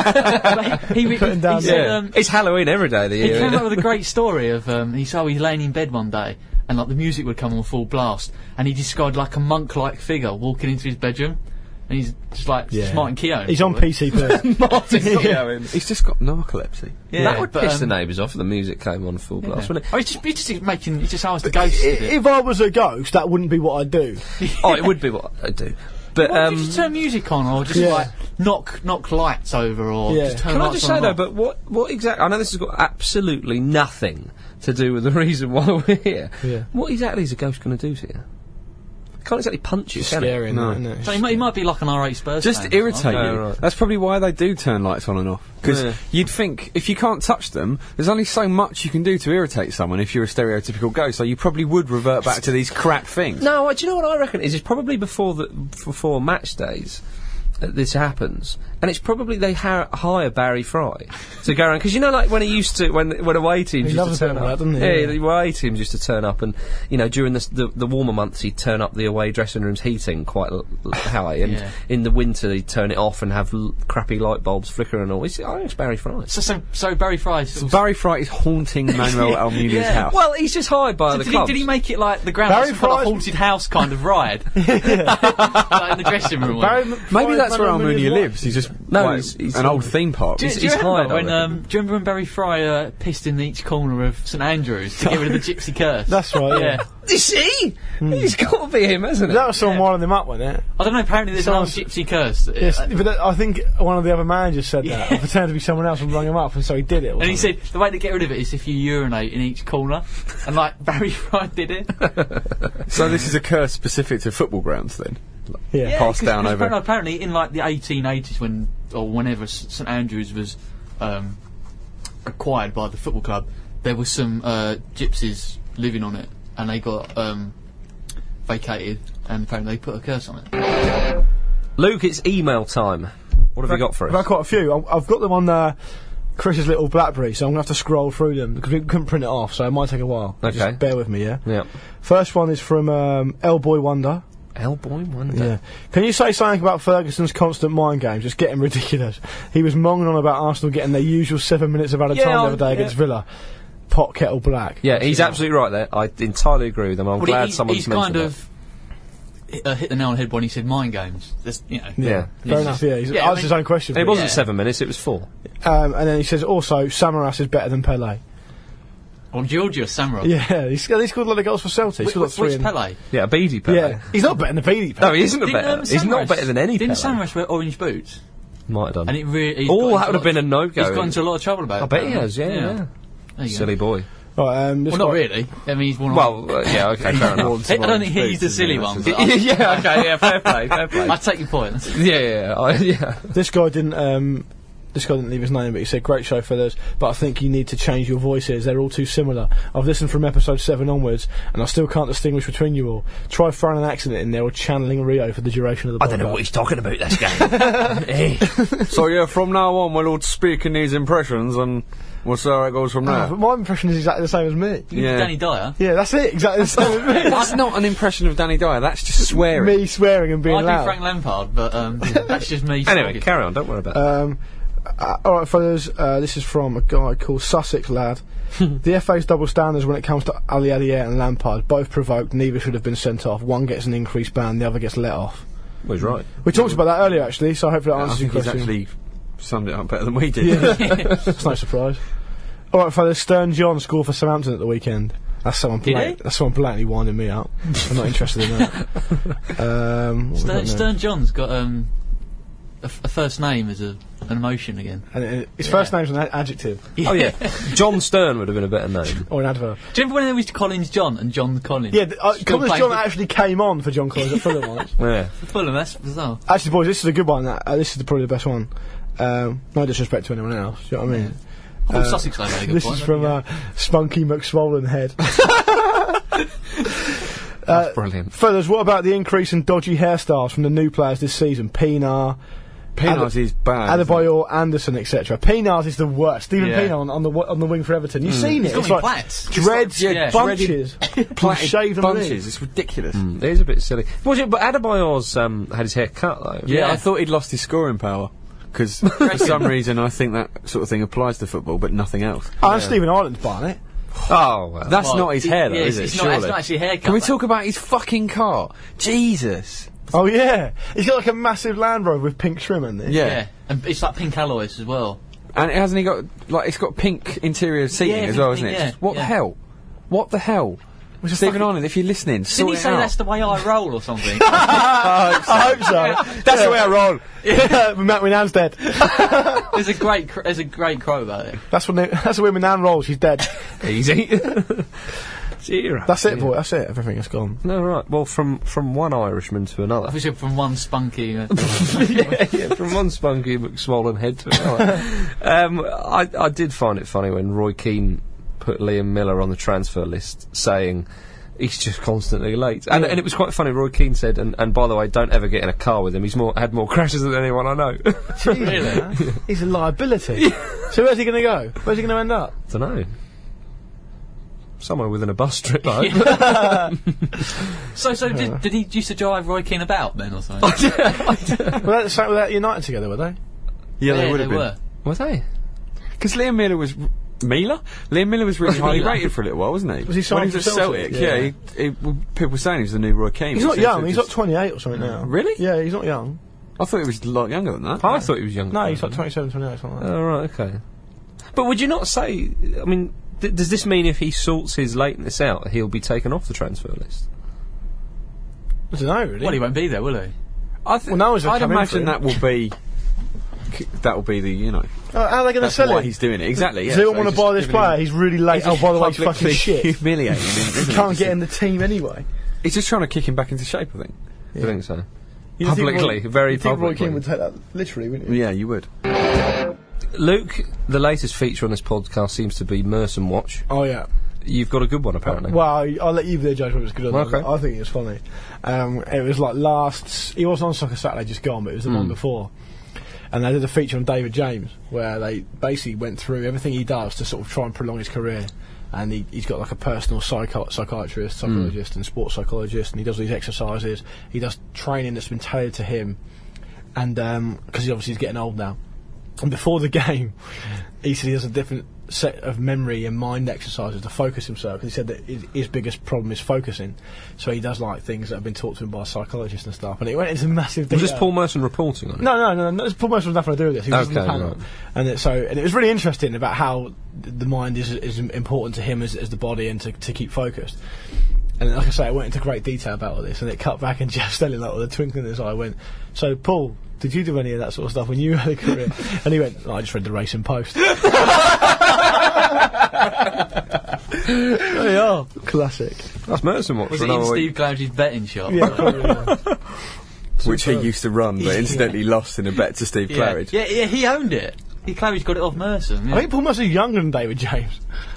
head. he, he, Putting down he said, Yeah. um, It's Halloween every day of the he year. came isn't up it? with a great story of um, he saw he was laying in bed one day, and like the music would come on full blast, and he described like a monk-like figure walking into his bedroom, and he's just like Yeah. Martin Keown. He's on P C P. Martin Yeah. Keown. He's just got narcolepsy. Yeah, That would but, piss um, the neighbours off if the music came on full blast, wouldn't it? Oh, he's just, he's just making. He just asked the ghosts did it. If I was a ghost, that wouldn't be what I'd do. Oh, it would be what I do. But Why don't um, you just turn music on, or just Yeah. like knock knock lights over, or Yeah. just turn can I lights just on say and though, off? but what what exactly? I know this has got absolutely nothing to do with the reason why we're here. Yeah. What exactly is a ghost going to do to you? Can't exactly punch you, can it? Scary, No. isn't it? So he, might, he might be like an R eight Spurs Just fan, irritate Oh, you. right. That's probably why they do turn lights on and off. Because Yeah. you'd think if you can't touch them, there's only so much you can do to irritate someone if you're a stereotypical ghost. So you probably would revert back to these crap things. No, do you know what I reckon? Is it's probably before the before match days that this happens, and it's probably they ha- hire Barry Fry to go around because you know, like when he used to when when away teams He used loves to a turn bit of up, that, doesn't he? yeah, Yeah. the away teams used to turn up, and you know during the the, the warmer months he'd turn up the away dressing rooms heating quite l- l- high, and Yeah. in the winter he'd turn it off and have l- crappy light bulbs flickering and all. It's, I think it's Barry Fry. So, so, so Barry Fry's. So Barry Fry is haunting Manuel Almunia's Yeah. house. Well, he's just hired by So the did, he, club. did he make it like the ground Barry was kind of Fry's- haunted house kind of ride? Like in the dressing room. Barry one. M- Maybe Fry's that's where Manuel Almunia Munoz lives. He's just No, like, he's- he's an on- old theme park. Do, you- He's- do you he's remember hired, I when, reckon. um, do you remember when Barry Fry uh, pissed in each corner of St Andrews to get rid of the gypsy curse? That's right, yeah. Yeah. Is he? He's got to be him, hasn't it? That was someone Yeah. winding them up, wasn't it? I don't know, apparently there's an old Sounds- gypsy curse. Yes, Uh, but that- I think one of the other managers said that. Yeah. Or pretended to be someone else and rung him up, and so he did it. or And he something. said the way to get rid of it is if you urinate in each corner. And like Barry Fry did it. So this is a curse specific to football grounds then? yeah. Yeah, Passed 'cause- down 'cause over- Apparently, apparently in like the eighteen eighties when, or whenever S- St Andrews was um, acquired by the football club, there was some uh, gypsies living on it, and they got um, vacated, and apparently they put a curse on it. Luke, it's email time. What have you got for I've had us? quite a few. I- I've got them on uh, Chris's little BlackBerry, so I'm going to have to scroll through them because we couldn't print it off, so it might take a while. Okay. Just bear with me, yeah? Yeah. First one is from um, L Boy Wonder. Hellboy Wonder. Yeah. Can you say something about Ferguson's constant mind games? Just getting ridiculous. He was monging on about Arsenal getting their usual seven minutes of added Yeah, time the I'll- other day yeah. against Villa. Pot kettle black. Yeah, he's absolutely right there. I entirely agree with him. I'm Well, glad he- someone's he's mentioned kind that. of uh, hit the nail on the head when he said mind games. That's, you know. Yeah. Fair enough, yeah. He's Yeah, I answered mean- his own question. It wasn't Yeah. seven minutes, it was four. Um, and then he says also, Samaras is better than Pele. Or Georgia Samurai. Yeah, he's, he scored a lot of goals for Celtic. He's Wh- got wh- three. which in- Pele? Yeah, a beady Pele. Yeah, he's not better than Beatty. No, he isn't a Didn't, better. um, He's not Samaras- better than any Didn't Pele. Samaras wear orange boots? Might have done. And it really. Oh, that would have been a no-go. He's got into a lot of trouble about I it. bet he apparently. has, yeah, yeah. There you go. Silly boy. Right, um, this Well, not guy- really. I mean, he's one. Well, uh, yeah, okay, fair enough. I don't think he's the silly one. But I, yeah, okay, yeah, fair play, fair play. I take your point. yeah, yeah, I, yeah. This guy didn't. Um, this guy didn't leave his name, but he said, "Great show, fellas, but I think you need to change your voices. They're all too similar. I've listened from episode seven onwards, and I still can't distinguish between you all. Try throwing an accent in there or channeling Rio for the duration of the. I don't know what he's talking about, this guy. Hey. So yeah, from now on we'll all speak in these impressions, and we'll see how it goes from Oh, there. but my impression is exactly the same as me. Yeah. Danny Dyer. Yeah, that's it. Exactly the same as me. That's not an impression of Danny Dyer. That's just swearing. Me swearing and being I do loud. Frank Lampard, but um, that's just me. Anyway, talking. carry on, don't worry about it. Um, uh, all right, fellas. Uh, this is from a guy called Sussex Lad. The F A's double standards when it comes to Ali Adier and Lampard, both provoked. Neither should have been sent off. One gets an increased ban, the other gets let off. Well, he's right. We talked about that earlier, actually. So hopefully that I answers your think he's question. actually summed it up better than we did. Yeah, that's no surprise. All right, fellas. Stern John scored for Southampton at the weekend. That's someone. Did Blank, he? that's someone blatantly winding me up. I'm not interested in that. Um, what we got Stern, now? Stern John's got um, a, f- a first name as a, an emotion again. And uh, his Yeah. first name's an a- adjective Oh, yeah. John Stern would have been a better name. or an adverb. Do you remember when there was Collins John and John Collins? Yeah, th- uh, Still Collins playing John for- actually came on for John Collins at Fulham once. Yeah. for Fulham, that's bizarre. Actually, boys, this is a good one. Uh, uh, this is the, probably the best one. Um, no disrespect to anyone else. Do you know what I mean? I thought Uh, Sussex had a good This point. is from uh, Spunky McSwollen Head. Uh, That's brilliant. Fellas, what about the increase in dodgy hairstyles from the new players this season? Pinar, Pinars is bad. isn't Adebayor, Anderson, et cetera. Pinars is the worst. Stephen Yeah. Pinar on, on the w- on the wing for Everton. You've seen He's it? got It's me like plaits. dreads, yeah, yeah. bunches, it? Plaited shaven bunches. leaves. It's ridiculous. It is a bit silly. Was it? But Adebayor's um, had his hair cut though. Yeah, Yeah. I thought he'd lost his scoring power. Because for some reason I think that sort of thing applies to football, but nothing else. Oh, and Stephen Ireland's buying it. Oh well. That's Well, not his hair, though, yeah, is it? it's not- Surely. it's not actually a haircut. Can we talk about his fucking car? Jesus. Oh yeah, he's got like a massive Land Rover with pink trim in it. Yeah. Yeah, and it's like pink alloys as well. And it hasn't he got like it's got pink interior seating Yeah, as well, pink, isn't it? yeah, It's just- what yeah. the hell? What the hell? Which is Stephen fucking- Ireland, if you're listening, Didn't sort he it say out. that's the way I roll or something? I hope so. That's the way I roll. Yeah, Matt Winan's dead. there's a great, cr- there's a great quote about it. That's when they, that's the way Winan rolls. She's dead. Easy. Zero. That's it, boy. That's it. Everything is gone. No, right. Well, from from one Irishman to another. Obviously, from one spunky. Uh, yeah, yeah, from one spunky McSwollen head to another. um, I, I did find it funny when Roy Keane put Liam Miller on the transfer list, saying he's just constantly late. And, Yeah. and it was quite funny. Roy Keane said, and, and by the way, don't ever get in a car with him. He's more had more crashes than anyone I know. Really? He's a liability. So where's he going to go? Where's he going to end up? Don't know. Somewhere within a bus trip, I hope. so, so did, did he used to drive Roy Keane about then or something? Were they, so were they United together, were they? Yeah, they would have been. were. Were they? Because Liam Miller was. Miller? Liam Miller was really highly Miller. rated for a little while, wasn't he? Was he when signed he was for at Celtic? Celtic? Yeah, Yeah. he, he, well, people were saying he was the new Roy Keane. He's but not seems to young. have He's just- like twenty-eight or something now. Really? Yeah, he's not young. I thought he was a lot younger than that. I thought he was younger. No, he's like twenty-seven, twenty-eight, something like that. Oh, right, okay. But would you not say, I mean, th- does this mean if he sorts his lateness out, he'll be taken off the transfer list? I don't know, really. Well, he won't be there, will he? I th- Well, no one's I'd come in for imagine him. that will be. c- That will be the, you know, Oh, how are they going to that's sell why it? he's doing it. Exactly. Does yeah, anyone so want he's to buy just this giving player? him- He's really late. Oh, by the way, he's fucking publicly shit. humiliating him. isn't He it? can't Just get to- in the team anyway. He's just trying to kick him back into shape, I think. I think so. You think Publicly, Roy- very you think Roy publicly. Keane would take that literally, wouldn't you? Yeah, you would. Luke, the latest feature on this podcast seems to be Merson Watch. Oh, yeah. You've got a good one, apparently. Well, I- I'll let you be the judge whether it's good or not. Okay. I think it was funny. Um, it was like last. He wasn't on Soccer Saturday, just gone, but it was the Hmm. one before. And they did a feature on David James where they basically went through everything he does to sort of try and prolong his career. And he, he's got like a personal psycho- psychiatrist, psychologist, and sports psychologist, and he does these exercises. He does training that's been tailored to him, and because he obviously is getting old now. And before the game, he said he does a different set of memory and mind exercises to focus himself. 'Cause he said that his, his biggest problem is focusing, so he does like things that have been taught to him by psychologists and stuff. And it went into massive detail. Was this Paul Merson reporting on it? No, no, no, no. Paul Merson was nothing to do with this. He was on the Okay, panel, right. and it, so and it was really interesting about how th- the mind is is important to him as, as the body and to, to keep focused. And like I say, I went into great detail about all this, and it cut back, and Jeff Stelling, like with a twinkle in his eye, went, "So, Paul, did you do any of that sort of stuff when you had a career?" And he went, oh, "I just read the Racing Post." There you are, classic. That's Merson watch Was for it in another Steve week. Gouge's betting shop? Yeah, probably, yeah. Which he Superb. used to run, but incidentally lost in a bet to Steve yeah. Claridge. yeah, yeah, he owned it. He Claridge got it off Merson. Yeah. I think Paul Merson's younger than David James.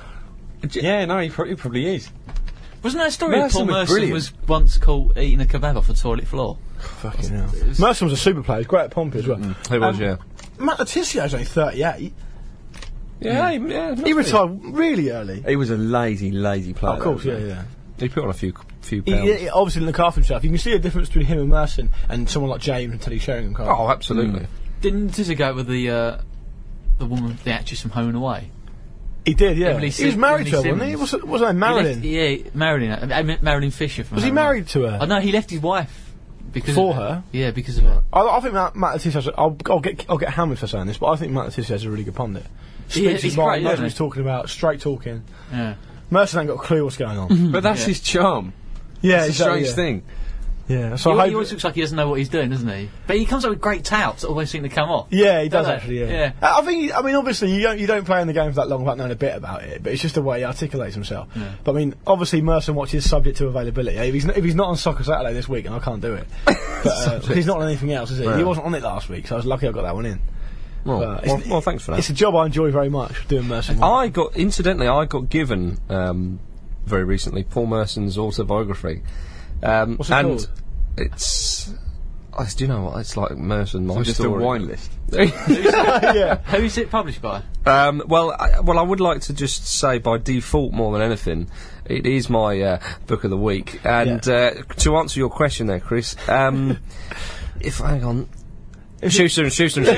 Yeah, no, he, pro- he probably is. Wasn't that a story that Merson Paul was Merson brilliant. was once caught eating a kebab off the toilet floor? Fucking hell. Merson was a super player. He was great at Pompey as well. He was, Um, yeah. Matt Letizio's only thirty-eight. Yeah, he, yeah. He retired really early. He was a lazy, lazy player. Oh, of course, though, yeah, wasn't yeah. He put on a few few He, pounds. he obviously didn't look after himself. You can see a difference between him and Merson and someone like James and Teddy Sheringham. Can't you? Oh, absolutely. Didn't Tizzy go with the uh, the woman, the actress from Home and Away? He did, yeah. Emily he was Sim- married to her, Emily wasn't he? Simmons. Was, wasn't it He left- Marilyn? yeah, Marilyn. uh, I meant Marilyn Fisher from. Was he Home and Away. married to her? Oh no, he left his wife because For of her? Yeah, because of her. I, I think Matt, Matt Letizio's. I'll, I'll get I'll get hammered for saying this, but I think Matt Letizio's a really good pundit. Yeah, Speaks his he's mind, great, knows isn't what he's he? talking about, straight talking. Yeah. Merson ain't got a clue what's going on. But that's Yeah. his charm. yeah, It's a exactly, strange yeah. thing. Yeah, so He, I he hope. always looks like he doesn't know what he's doing, doesn't he? But he comes up with great touts that always seem to come off. Yeah, he does Don't they? actually. Yeah. Yeah. I I think. he- I mean, obviously, you don't you don't play in the game for that long without knowing a bit about it. But it's just the way he articulates himself. Yeah. But I mean, obviously, Merson watches subject to availability. If he's not, if he's not on Soccer Saturday this week, and I can't do it, but uh, he's not on anything else, is he? Yeah. He wasn't on it last week, so I was lucky I got that one in. Well, But well, it's- well, thanks for that. It's a job I enjoy very much doing Merson. work. I got, incidentally, I got given um, very recently Paul Merson's autobiography. Um, What's it and called? It's. Oh, do you know what? It's like Merson, my So just story. a wine list. yeah. Who's it published by? Um, well, I, well, I would like to just say by default, more than anything, it is my uh, book of the week. And uh, to answer your question there, Chris, um, if hang on, Schuster and Schuster and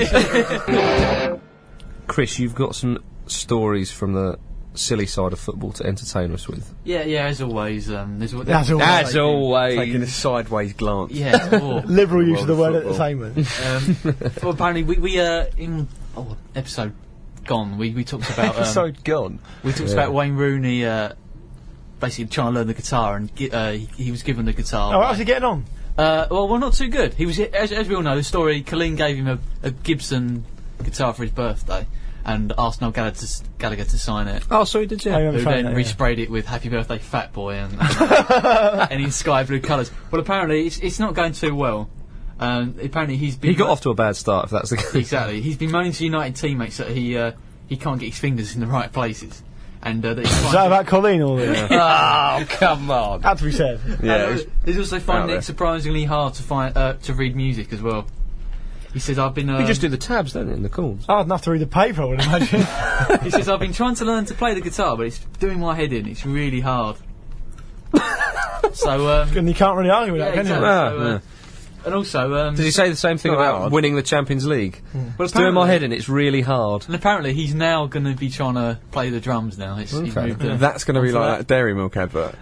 Schuster. Chris, you've got some stories from the silly side of football to entertain us with. Yeah, yeah. As always, um, there's what. As always. As always. Taking a sideways glance. Yeah. Or, Liberal use of the word World of entertainment. um, well, apparently, we we uh in oh episode gone. We we talked about um, Episode gone. we talked Yeah. about Wayne Rooney uh, basically trying to learn the guitar, and gi- uh, he, he was given the guitar. Oh, by- how's he getting on? Uh, well, well, not too good. He was, as, as we all know, the story. Colleen gave him a, a Gibson guitar for his birthday, and asked Noel Gallagher to, s- Gallagher to sign it. Oh, sorry, did you? I remember Who trying then that, yeah. resprayed it with "Happy Birthday, Fat Boy" and, and, and in sky blue colours. Well, apparently, it's, it's not going too well. Um, apparently, he's been He got off to a bad start, if that's the case. exactly. He's been moaning to United teammates that he uh, he can't get his fingers in the right places, and uh, that he's Is that trying to- about Colleen or the? Oh, come on. Had to be said. Yeah, And, it uh, was- he's also out finding there. it surprisingly hard to find uh, to read music as well. He says, "I've been." Um, You just do the tabs, don't you, in the chords? Hard enough to read the paper, I would imagine. He says, "I've been trying to learn to play the guitar, but it's doing my head in. It's really hard." so, um, And you can't really argue with yeah, that, can exactly. you? Ah, So, uh, yeah. and also, um, Did he say the same thing Not about hard. winning the Champions League? well, It's doing my apparently- head in, it's really hard. And apparently, he's now going to be trying to play the drums now. It's, he's Okay. moved, uh, That's going to be onto like that Dairy Milk advert.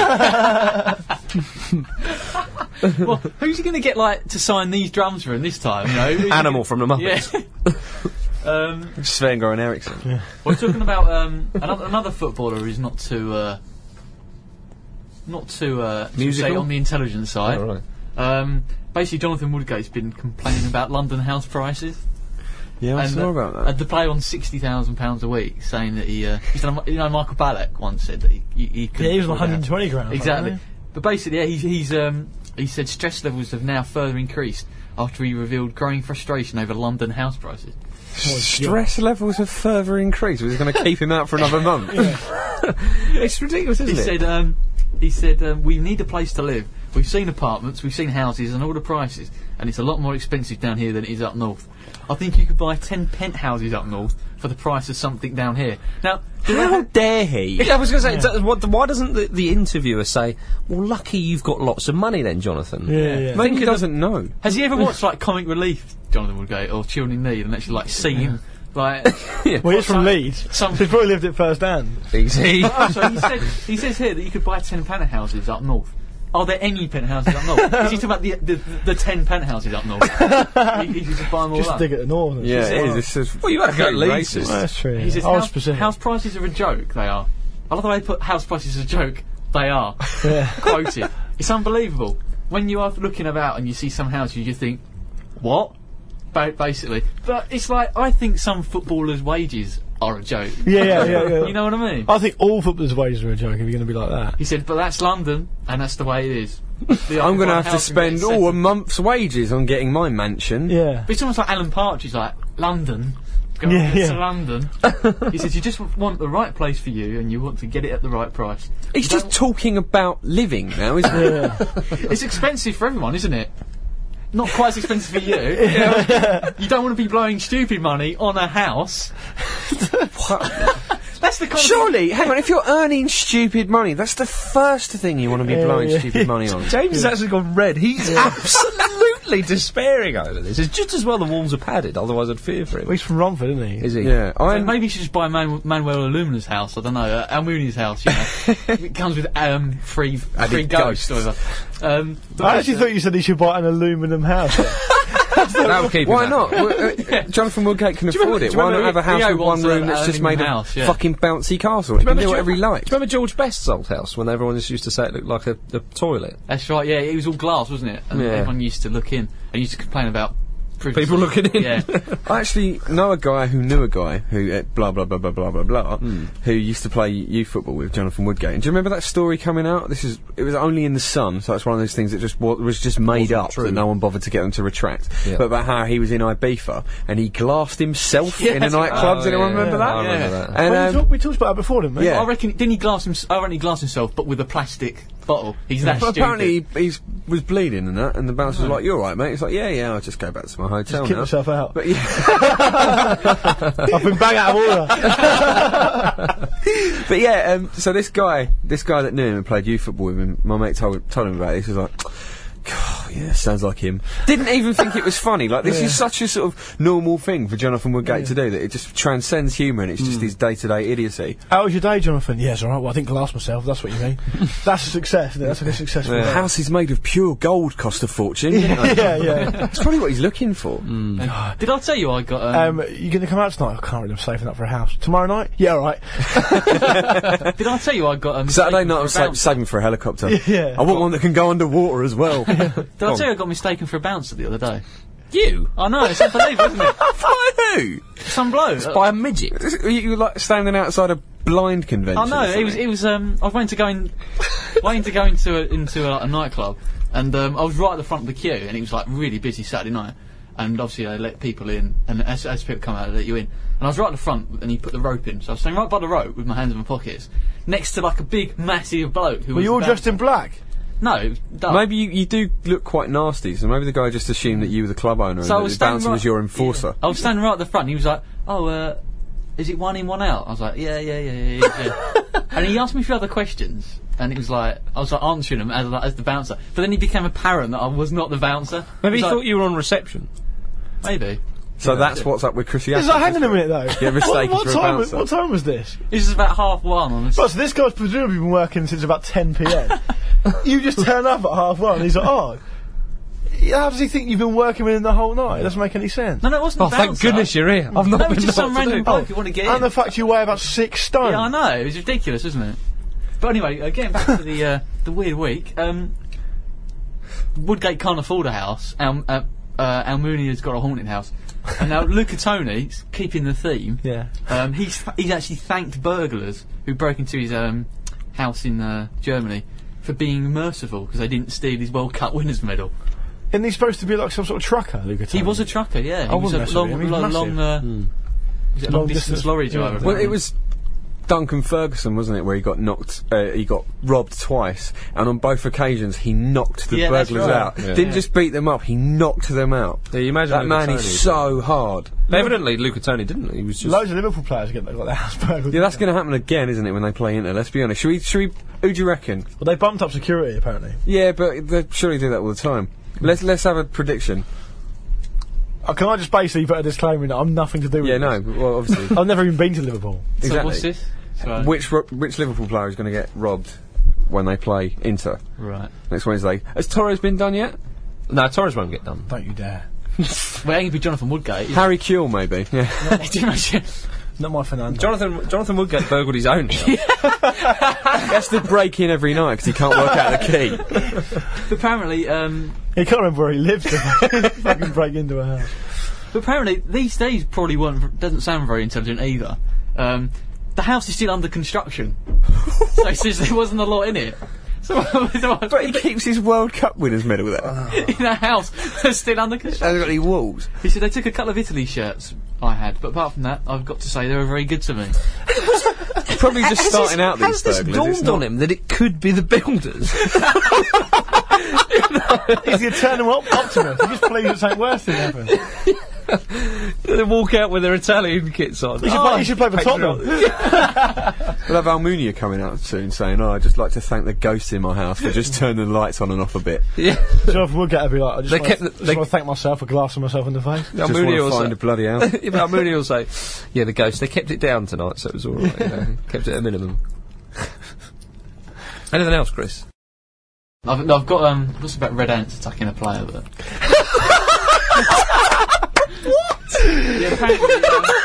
Well, who's he going to get like to sign these drums for him this time? You know, Who's he Animal from the Muppets. Yeah. um, Sven Goran Eriksson. we're talking about um, another, another footballer who's not too, uh, not too, uh, shall we say, Musical? on the intelligence side. All right. Um, basically, Jonathan Woodgate's been complaining about London house prices. Yeah, I and saw uh, about that. uh, the play on sixty thousand pounds a week, saying that he, uh, he's done, you know, Michael Ballack once said that he, he, he couldn't Yeah, he was on afford one hundred that. twenty grand. or Exactly. something, But basically, yeah, he's, he's um, he said stress levels have now further increased after he revealed growing frustration over London house prices. Stress levels have further increased. Was it going to keep him out for another month? It's ridiculous, isn't He it? said, um, he said, um, we need a place to live. We've seen apartments, we've seen houses, and all the prices, and it's a lot more expensive down here than it is up north. I think you could buy ten penthouses up north for the price of something down here. Now, do they How have- dare he? Yeah, I was going to say, does- what, why doesn't the, the interviewer say, well, lucky you've got lots of money then, Jonathan? Yeah, yeah. Maybe he doesn't know. has he ever watched like Comic Relief, Jonathan Woodgate, or Children in Need, and actually like seen Like, Well, he's from some- Leeds. some- So he's probably lived it first hand. Easy. oh, so he, said, he says here that you could buy ten penthouses up north. Are there any penthouses up north? Is he talking about the, the, the ten penthouses up north? he, he just buy them all Just up. dig at the north. Yeah, Just- it is. It's just Well, you had to go very Leeds. racist. Well, that's true. He says I was house, specific. house prices are a joke, they are. I love the way they put house prices are a joke, they are. Yeah. Quoted. It's unbelievable. When you are looking about and you see some house, you just think, what? Ba- basically. But it's like, I think some footballers' wages are a joke. Yeah, yeah, yeah, yeah. You know what I mean? I think all footballers' wages are a joke if you're going to be like that. He said, but that's London, and that's the way it is. The I'm going to have to house and get spend settled. all a month's wages on getting my mansion. Yeah. But it's almost like Alan Partridge, like, London. Go Yeah, to yeah. London. He says, you just want the right place for you, and you want to get it at the right price. He's You just talking about living now, isn't he? Yeah. It's expensive for everyone, isn't it? Not quite as expensive for you. You know, you don't want to be blowing stupid money on a house. That's the kind of Surely, hang on, if you're earning stupid money, that's the first thing you want to be Yeah, blowing yeah. stupid money on. James has actually gone red. He's absolutely despairing over this. It's just as well the walls are padded, otherwise I'd fear for Well, him. he's from Romford, isn't he? Is he? Yeah, So I'm. maybe you should just buy Man- Manuel Illumina's house. I don't know, uh, Almuni's house. You know, it comes with um free free Added ghost. ghosts. Or whatever. Um, but I actually thought you said he should buy an aluminium house. That would keep him Why happy. not? Well, uh, Jonathan Woodgate can you remember- afford it. do you Why not remember have a house Leo with one wants a- room that's a just made living of house, yeah. fucking bouncy castle? He can Remember do whatever he George- likes. Do you remember George Best's old house when everyone just used to say it looked like a, a toilet? that's right. Yeah, it was all glass, wasn't it? And Yeah. everyone used to look in and used to complain about privacy. People looking in. Yeah. I actually know a guy who knew a guy who uh, blah blah blah blah blah blah blah who used to play youth football with Jonathan Woodgate. And do you remember that story coming out? This is it was only in the Sun, so it's one of those things that just wa- was just made Wasn't up true. that no one bothered to get them to retract. Yeah. But about how he was in Ibiza and he glassed himself in a Yes. nightclub. Does Oh, anyone yeah, remember yeah, that? I remember Yeah. that. And, Well, we, um, talked, we talked about it before, didn't we? Yeah. I reckon didn't he glass him? I reckon he glassed himself, but with a plastic bottle. He's that Well, stupid. apparently he he's, was bleeding and that, and the bouncer was like, "You're all right, mate." It's like, "Yeah, yeah, I'll just go back to my hotel Keep now." myself out. But yeah, I've been bang out of order. but yeah. Um, so this guy, this guy that knew him and played youth football with him, my mate told told him about this. He was like, God, yeah, sounds like him. Didn't even think it was funny. Like this Yeah. is such a sort of normal thing for Jonathan Woodgate to do that it just transcends humour and it's just his day to day idiocy. How was your day, Jonathan? Yes, all right. Well, I didn't glass myself. That's what you mean. That's a success, isn't it? That's like a successful The day. house is made of pure gold, cost a fortune. you know. yeah, yeah. That's probably what he's looking for. Did I tell you I got? Um, Um, you going to come out tonight? I can't really. I'm saving up for a house. Tomorrow night? Yeah, all right. did I tell you I got? Um, Saturday mistaken night, for I'm a sa- bouncer? saving for a helicopter. Yeah. I want one that can go underwater as well. Did I tell you I got mistaken for a bouncer the other day? You? I know, it's unbelievable, isn't it? By who? Some bloke. By a midget? You, you were like standing outside a blind convention. I know, or it was, something. it was, um, I was waiting to go in, waiting to go into a, into a, a nightclub, and, um, I was right at the front of the queue, and it was like really busy Saturday night, and obviously they let people in, and as, as people come out, they let you in, and I was right at the front, and he put the rope in, so I was standing right by the rope with my hands in my pockets, next to like a big, massive bloke who Were was you all the dressed in bouncer. black? No, it was dark. Maybe you, you do look quite nasty, so maybe the guy just assumed that you were the club owner So I and was that the bouncer standing was right- your enforcer. I was standing right at the front, and he was like, oh, uh, is it one in, one out? I was like, yeah, yeah, yeah, yeah, yeah. yeah. And he asked me a few other questions, and it was like, I was like answering them as, as the bouncer. But then he became apparent that I was not the bouncer. Maybe he was thought like, you were on reception. Maybe. So Yeah, that's that's it. what's up with Chrissy It's Atkins. like, hang on a minute, though. Get mistaken what, what for a time was, bouncer. what time was this? This is about half one on this. Well, so this guy's presumably been working since about ten p m. You just turn up at half one and he's like, oh, how does he think you've been working with him the whole night? It doesn't make any sense. No, no, it wasn't Oh, the thank bouncer. goodness you're here. I've not No, it been was just known some to random do. bloke who wanted to get And in. the fact you weigh about six stone. Yeah, I know. It was ridiculous, isn't it? But anyway, uh, getting back to the uh, the weird week. Um, Woodgate can't afford a house. Al, uh, uh, Almunia's got a haunted house, and now Luca Toni's keeping the theme. Yeah. Um, he's he's actually thanked burglars who broke into his um, house in uh, Germany for being merciful because they didn't steal his World Cup winners medal. Isn't he supposed to be like some sort of trucker, Luca He was a trucker, yeah. He I was wouldn't a mess with long, him, he's long, massive. long, uh, was it a long Long distance distance- lorry yeah. driver. Well, it was Duncan Ferguson, wasn't it, where he got knocked, uh, he got robbed twice, and on both occasions he knocked the Yeah, that's burglars right. out. Yeah. Didn't Yeah. just beat them up, he knocked them out. Yeah, you imagine That Luca man Toni is so hard. Evidently, Luca Toni didn't. He was just. Loads of Liverpool players get got their house burgled. Yeah, that's going to happen again, isn't it, when they play Inter? Let's be honest. Should we, should we, who do you reckon? Well, they bumped up security, apparently. Yeah, but they surely do that all the time. Let's let's have a prediction. Uh, can I just basically put a disclaimer in that I'm nothing to do with Yeah, it? no. Well, obviously. I've never even been to Liverpool. So Exactly. what's this? So, Which ro- which Liverpool player is going to get robbed when they play Inter right. next Wednesday? Has Torres been done yet? No, Torres won't get done. Don't you dare. Well, it ain't be Jonathan Woodgate. Harry Kewell, maybe. Yeah. Do you imagine? Not my Fernando. Jonathan Jonathan Woodgate burgled his own house. He has to break in every night because he can't work out the key. Apparently, um, He can't remember where he lives to fucking break into a house. but apparently these days probably weren't. Doesn't sound very intelligent either. Um, the house is still under construction, so he says there wasn't a lot in it. So, so But he keeps his World Cup winners medal there. in a house that's still under construction. Hasn't got any walls. He said they took a couple of Italy shirts I had, but apart from that, I've got to say they were very good to me. Probably just Has starting this, out these has this burglars. It's dawned not- on him that it could be the builders? He's the eternal op- optimist. He just believes that something worse than happened. They walk out with their Italian kits on. He should, play, he should play for Tottenham. We'll have Almunia coming out soon saying, oh, I'd just like to thank the ghosts in my house for just turning the lights on and off a bit. Yeah. Jonathan Woodgate would be like, I just They want kept to the- they- thank myself for glassing myself in the face. Just Almunia want to will find say- a bloody house. Yeah, but Almunia will say, yeah, the ghost, they kept it down tonight, so it was alright, you know, kept it at a minimum. Anything else, Chris? I've, no, I've got um, what's about red ants attacking a player, but what? Yeah, apparently,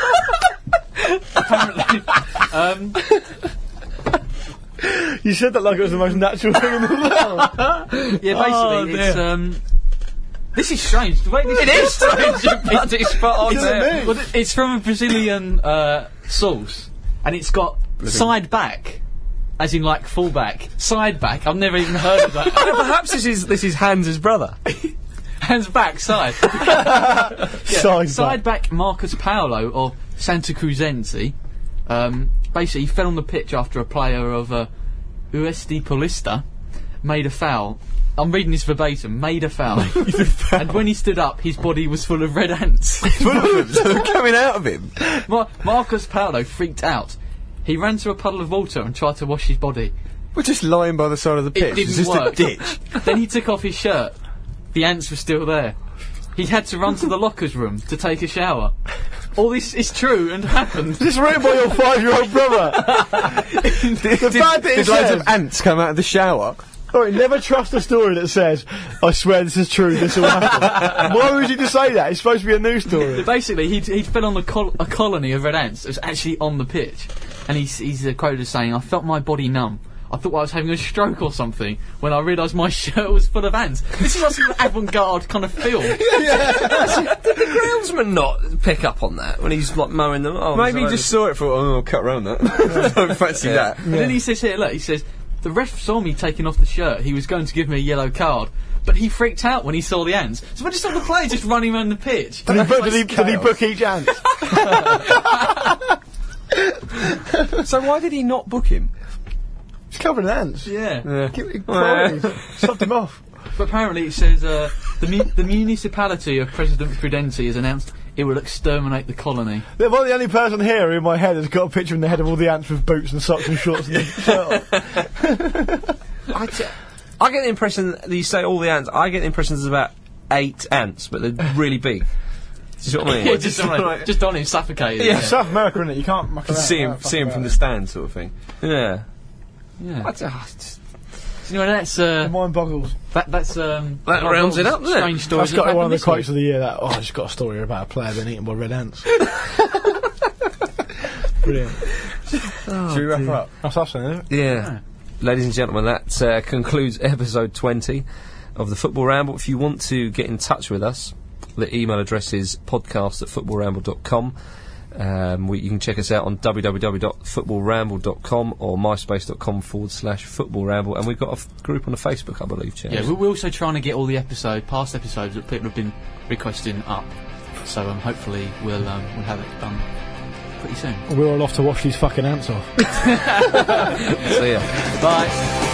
um, apparently, um, You said that like it was the most natural thing in the world. yeah, basically, Oh, it's dear. um, this is strange. The way this It is strange, but it's spot on It's there. me. Well, th- it's from a Brazilian uh, source, and it's got side back, as in like full back, side back. I've never even heard of that. Perhaps this is this is Hans' brother. Hands back, side. Yeah, Side side back Marcus Paulo of Santa Cruzense. Um, basically, he fell on the pitch after a player of uh, U S D Paulista made a foul. I'm reading this verbatim. Made a foul, and when he stood up, his body was full of red ants. Full of them, so they're coming out of him. Mar- Marcus Paulo freaked out. He ran to a puddle of water and tried to wash his body. We're just lying by the side of the pitch. It didn't it's just work. a ditch. Then he took off his shirt. The ants were still there. He had to run to the lockers room to take a shower. All this is true and happened. This written by your five-year-old brother. the bad bit Did is loads of ants come out of the shower? Alright, never trust a story that says, I swear this is true, this will happen. Why would you just say that? It's supposed to be a news story. Basically, he he fell on a, col- a colony of red ants that was actually on the pitch. And he's, he's uh, quoted as saying, I felt my body numb. I thought I was having a stroke or something when I realised my shirt was full of ants. This is like an avant-garde kind of film. Did the groundsman not pick up on that when he's like mowing them? Oh, Maybe he so- just saw it for, oh, I'll cut round that. Don't fancy that. And then he says here, look, he says, the ref saw me taking off the shirt. He was going to give me a yellow card. But he freaked out when he saw the ants. So when he saw the player just running around the pitch. Did he, book, did, he, did he chaos. book each ant? So why did he not book him? He's covered in ants. Yeah. Yeah. Give it priorities. Stopped him off. But apparently it says uh, the, mu- the municipality of President Prudenti has announced it will exterminate the colony. Am I the only person here who in my head has got a picture in the head of all the ants with boots and socks and shorts and shirt on? I, t- I get the impression that you say all the ants. I get the impression there's about eight ants, but they're really big. Do you see what I mean? Yeah, just, on it, just on him, suffocated. Yeah. It's South America, isn't it? You can't muck around. See him, Don't see him fuck from the about stand, sort of thing. Yeah. yeah. I t- oh, it's- Anyway, that's it. uh, Mind boggles. that, that's um, That lot- rounds lot it of up, doesn't it? Strange stories. That's got that one of the happened quotes this of the year. That oh, I just got a story about a player being eaten by red ants. Brilliant. Should we wrap up? That's us, isn't it? yeah. Ladies and gentlemen, that uh, concludes episode twenty of the Football Ramble. If you want to get in touch with us, the email address is podcast at footballramble dot com. Um, we, you can check us out on w w w dot football ramble dot com or myspace.com forward slash football ramble. And we've got a f- group on the Facebook, I believe, Chaz. Yeah, we're, we're also trying to get all the episode, past episodes that people have been requesting up. So um, hopefully we'll um, we'll have it done pretty soon. We're all off to wash these fucking ants off. So, yeah. Bye.